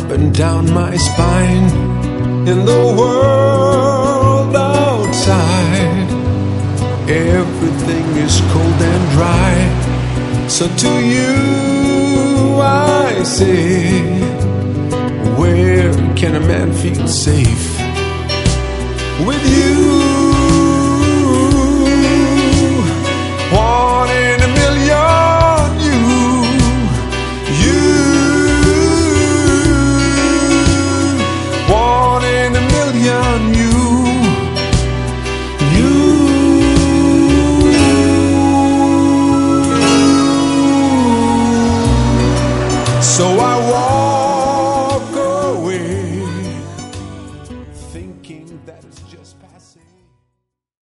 and down my spine. In the world outside, everything is cold and dry. So to you I say, where can a man feel safe? With you, 1 in a million, you, 1 in a million, you. So